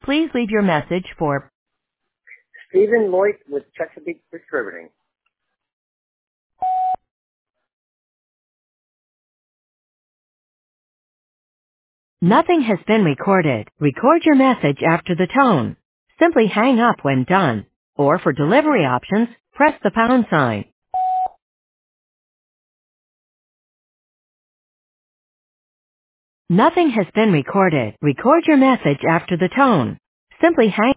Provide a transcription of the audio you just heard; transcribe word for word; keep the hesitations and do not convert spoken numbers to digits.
Please leave your message for Stephen Lloyd with Chesapeake Distributing. Nothing has been recorded. Record your message after the tone. Simply hang up when done. Or for delivery options, press the pound sign. Nothing has been recorded. Record your message after the tone. Simply hang